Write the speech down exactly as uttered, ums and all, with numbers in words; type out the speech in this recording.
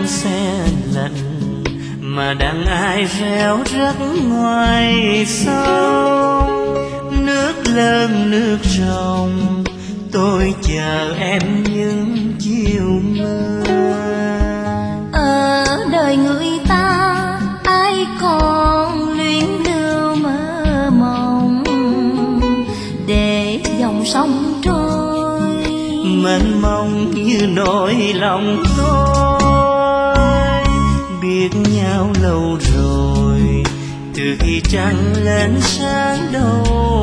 se lạnh mà đàn ai reo rắc ngoài sông. Nước lớn nước ròng tôi chờ em những chiều mưa. Ở đời người ta ai còn luyến lưu mơ mộng, để dòng sông trôi mênh mông như nỗi lòng tôi. Biết nhau lâu rồi từ khi trăng lên sáng đầu